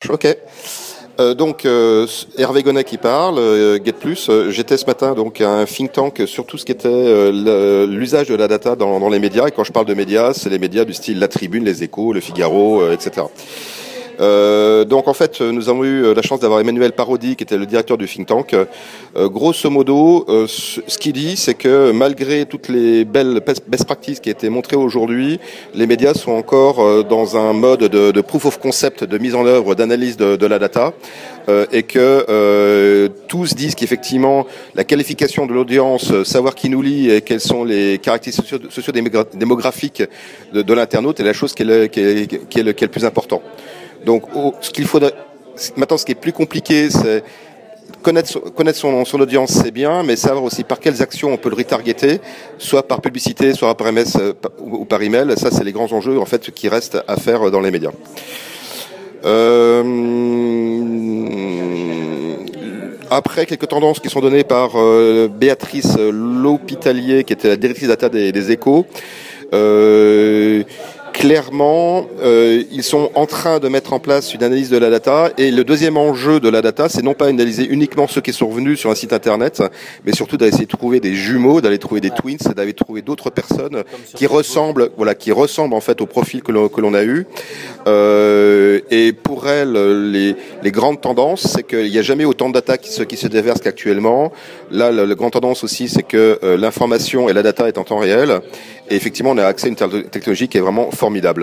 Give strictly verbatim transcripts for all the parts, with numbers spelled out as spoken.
ok. Euh, donc euh, Hervé Gonnet qui parle, euh, GetPlus. Euh, j'étais ce matin donc à un think tank sur tout ce qui était euh, l'usage de la data dans, dans les médias. Et quand je parle de médias, c'est les médias du style La Tribune, Les Échos, Le Figaro, euh, et cetera. Euh, donc en fait, nous avons eu la chance d'avoir Emmanuel Parodi, qui était le directeur du think tank. Euh, grosso modo, euh, ce, ce qu'il dit, c'est que malgré toutes les belles best practices qui ont été montrées aujourd'hui, les médias sont encore euh, dans un mode de, de proof of concept, de mise en œuvre, d'analyse de, de la data, euh, et que euh, tous disent qu'effectivement la qualification de l'audience, savoir qui nous lit et quelles sont les caractéristiques socio-démographiques de, de l'internaute est la chose qui est le, qui est, qui est le, qui est le plus important. Donc, ce qu'il faudrait maintenant, ce qui est plus compliqué, c'est connaître, connaître son, son audience, c'est bien, mais savoir aussi par quelles actions on peut le retargeter, soit par publicité, soit par M S ou par email. Ça, c'est les grands enjeux en fait qui restent à faire dans les médias. Euh, après, quelques tendances qui sont données par euh, Béatrice L'Hôpitalier, qui était la directrice data des, des Échos. Euh, Clairement, euh, ils sont en train de mettre en place une analyse de la data, et le deuxième enjeu de la data, c'est non pas analyser uniquement ceux qui sont revenus sur un site internet, mais surtout d'essayer de trouver des jumeaux, d'aller trouver des twins, d'aller trouver d'autres personnes qui ressemblent, voilà, qui ressemblent en fait au profil que l'on, que l'on a eu. Euh, et pour elle, les, les grandes tendances, c'est qu'il n'y a jamais autant de data qui se, qui se déverse qu'actuellement. Là, la, la grande tendance aussi, c'est que euh, l'information et la data est en temps réel. Et effectivement, on a accès à une technologie qui est vraiment formidable.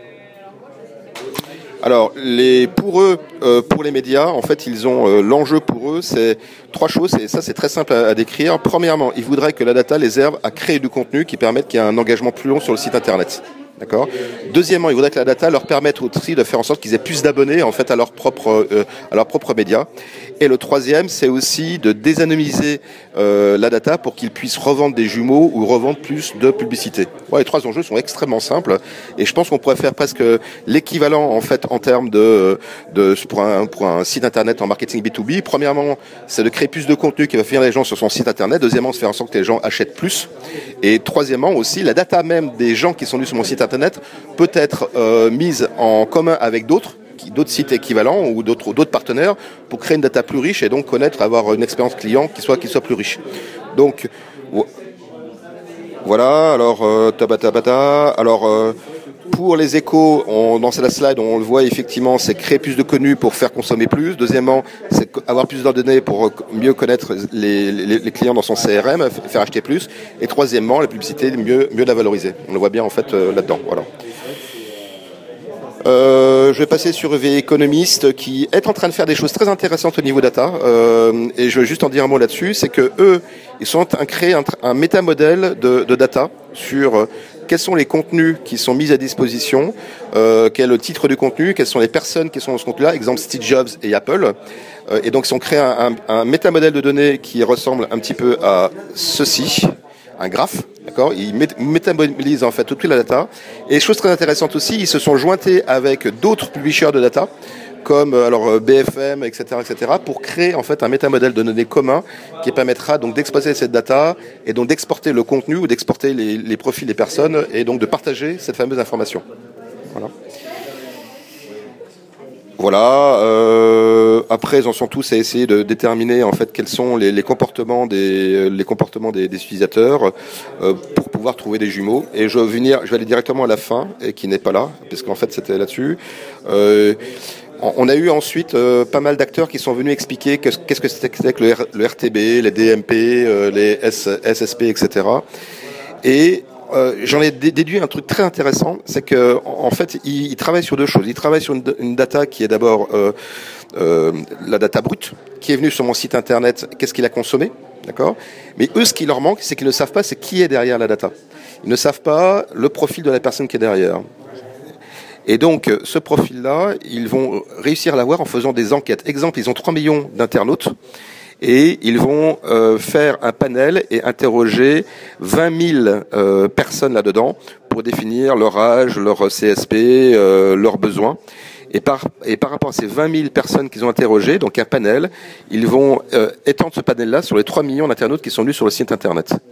Alors, les, pour eux, euh, pour les médias, en fait, ils ont euh, l'enjeu pour eux, c'est trois choses, et ça, c'est très simple à, à décrire. Premièrement, ils voudraient que la data les serve à créer du contenu qui permette qu'il y ait un engagement plus long sur le site internet. D'accord. Deuxièmement, ils voudraient que la data leur permette aussi de faire en sorte qu'ils aient plus d'abonnés en fait à leur propre euh, à leur propre média. Et le troisième, c'est aussi de désanonymiser euh, la data pour qu'ils puissent revendre des jumeaux ou revendre plus de publicité. Ouais, les trois enjeux sont extrêmement simples, et je pense qu'on pourrait faire presque l'équivalent en fait en termes de de pour un pour un site internet en marketing B deux B. Premièrement, c'est de créer plus de contenu qui va faire les gens sur son site internet. Deuxièmement, c'est faire en sorte que les gens achètent plus. Et troisièmement aussi, la data même des gens qui sont venus sur mon site internet peut être euh, mise en commun avec d'autres, d'autres sites équivalents ou d'autres, d'autres partenaires pour créer une data plus riche et donc connaître, avoir une expérience client qui soit, qui soit plus riche. Donc, voilà, alors, euh, tabata, tabata, alors, euh, pour les échos, on, dans la slide, on le voit effectivement, c'est créer plus de contenu pour faire consommer plus. Deuxièmement, c'est avoir plus de données pour mieux connaître les, les, les clients dans son C R M, faire acheter plus. Et troisièmement, la publicité, mieux, mieux la valoriser. On le voit bien en fait euh, là-dedans. Voilà. Euh, je vais passer sur V Economist qui est en train de faire des choses très intéressantes au niveau data, euh, et je veux juste en dire un mot là-dessus, c'est que eux, ils sont en train de créer un, un métamodèle de, de data sur euh, quels sont les contenus qui sont mis à disposition, euh, quel est le titre du contenu, quelles sont les personnes qui sont dans ce contenu-là, exemple Steve Jobs et Apple, euh, et donc ils ont créé un, un, un métamodèle de données qui ressemble un petit peu à ceci. Un graphe, d'accord. Ils métabolisent en fait toute la data. Et chose très intéressante aussi, ils se sont jointés avec d'autres publishers de data, comme alors B F M, et cetera, et cetera, pour créer en fait un métamodèle de données commun qui permettra donc d'exploiter cette data et donc d'exporter le contenu ou d'exporter les, les profils des personnes et donc de partager cette fameuse information. Voilà. Voilà. Euh, après, ils en sont tous à essayer de déterminer en fait quels sont les, les comportements des les comportements des, des utilisateurs euh, pour pouvoir trouver des jumeaux. Et je vais venir, je vais aller directement à la fin et qui n'est pas là, parce qu'en fait c'était là-dessus. Euh, on a eu ensuite euh, pas mal d'acteurs qui sont venus expliquer qu'est-ce que c'était que le, R, le R T B, les D M P, euh, les S, SSP, et cetera. Et Euh, j'en ai déduit un truc très intéressant, c'est que en fait, ils, ils travaillent sur deux choses. Ils travaillent sur une, une data qui est d'abord euh, euh, la data brute, qui est venue sur mon site internet, qu'est-ce qu'il a consommé, d'accord. Mais eux, ce qui leur manque, c'est qu'ils ne savent pas c'est qui est derrière la data. Ils ne savent pas le profil de la personne qui est derrière. Et donc, ce profil-là, ils vont réussir à l'avoir en faisant des enquêtes. Exemple, ils ont trois millions d'internautes. Et ils vont euh, faire un panel et interroger vingt mille euh, personnes là-dedans pour définir leur âge, leur C S P, euh, leurs besoins. Et par, et par rapport à ces vingt mille personnes qu'ils ont interrogées, donc un panel, ils vont euh, étendre ce panel-là sur les trois millions d'internautes qui sont venus sur le site internet.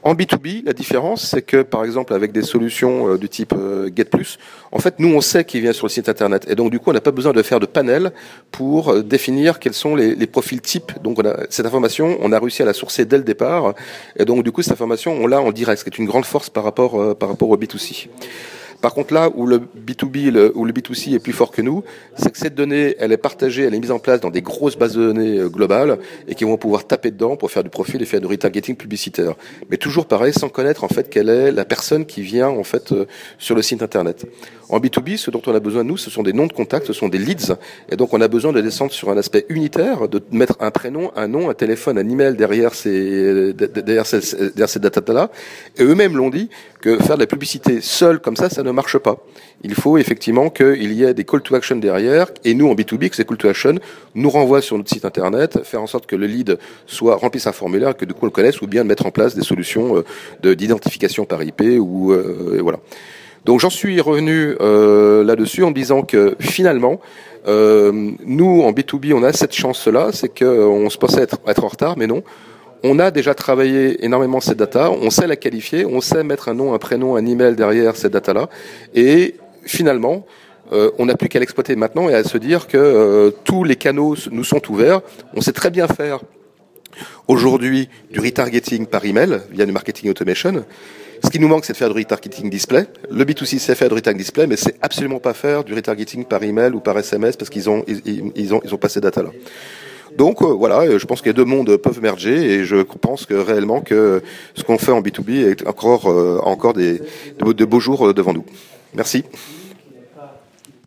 En B deux B, la différence, c'est que, par exemple, avec des solutions euh, du type euh, GetPlus, en fait, nous, on sait qui vient sur le site Internet. Et donc, du coup, on n'a pas besoin de faire de panel pour euh, définir quels sont les, les profils types. Donc, on a, cette information, on a réussi à la sourcer dès le départ. Et donc, du coup, cette information, on l'a en direct, ce qui est une grande force par rapport, euh, par rapport au B deux C. Par contre, là où le B deux B le, ou le B deux C est plus fort que nous, c'est que cette donnée, elle est partagée, elle est mise en place dans des grosses bases de données euh, globales et qui vont pouvoir taper dedans pour faire du profil et faire du retargeting publicitaire. Mais toujours pareil, sans connaître en fait quelle est la personne qui vient en fait euh, sur le site internet. En B deux B, ce dont on a besoin nous, ce sont des noms de contacts, ce sont des leads, et donc on a besoin de descendre sur un aspect unitaire, de mettre un prénom, un nom, un téléphone, un email derrière ces derrière ces, derrière ces data-là. Et eux-mêmes l'ont dit que faire de la publicité seule comme ça, ça ne marche pas. Il faut effectivement qu'il y ait des call to action derrière, et nous en B deux B, que ces call to action nous renvoient sur notre site internet, faire en sorte que le lead soit remplisse un formulaire, que du coup on le connaisse, ou bien de mettre en place des solutions de, d'identification par I P ou euh, et voilà. Donc j'en suis revenu euh, là-dessus en me disant que finalement, euh, nous en B deux B, on a cette chance-là, c'est qu'on se pensait être, être en retard, mais non. On a déjà travaillé énormément cette data, on sait la qualifier, on sait mettre un nom, un prénom, un email derrière cette data-là, et finalement, euh, on n'a plus qu'à l'exploiter maintenant et à se dire que euh, tous les canaux nous sont ouverts. On sait très bien faire aujourd'hui du retargeting par email via du marketing automation. Ce qui nous manque, c'est de faire du retargeting display. Le B deux C sait faire du retargeting display, mais c'est absolument pas faire du retargeting par email ou par S M S parce qu'ils ont ils, ils ont ils ont pas ces data là. Donc euh, voilà, je pense que les deux mondes peuvent merger et je pense que réellement que ce qu'on fait en B deux B est encore euh, encore des de, de beaux jours devant nous. Merci.